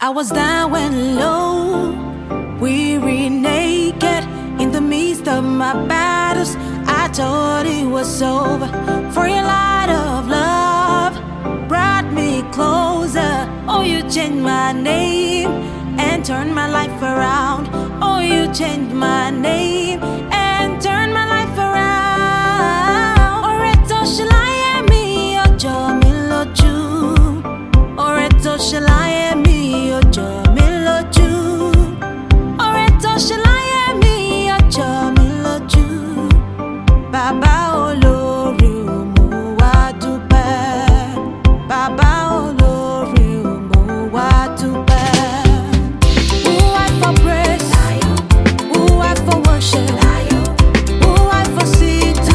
I was down and low, weary, naked, in the midst of my battles. I thought it was over, for your light of love brought me closer. Oh, you changed my name and turned my life around. Oh, you changed my name and turned my life around. Oreto shalaye mi ojo mi loju. Oreto shalaye mi ojo mi loju. Oreto shalaye mi ojo mi loju. Baba olórí mo wá dúpẹ́. Baba olórí mo wá dúpẹ́. Who I for praise, who I for worship, who I for sing to.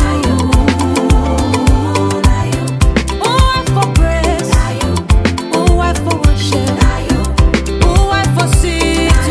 Who I for praise, who I for worship, who I for sing to.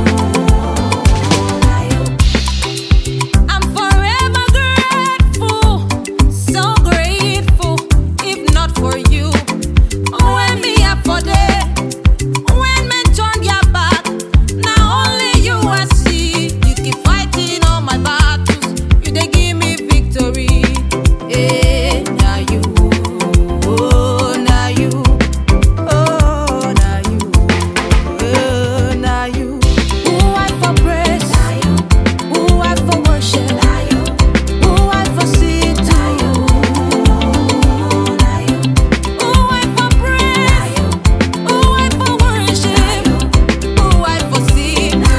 I'm forever grateful, so grateful. If not for you, when me up for day, when men turn their back, now only you I see. You keep fighting all my battles, you they give me victory. Eh, now you, oh, now you, oh, now you, oh, now you. Who I for praise, who I for worship, who I for sing to. Who I for praise, who I for worship, who I for sing to.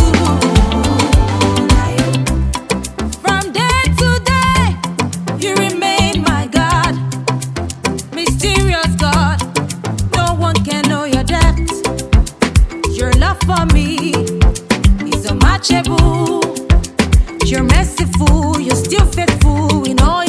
From day to day, you remain my God, mysterious God. No one can know your depth. Your love for me is unmatchable. You're merciful, you're still faithful in all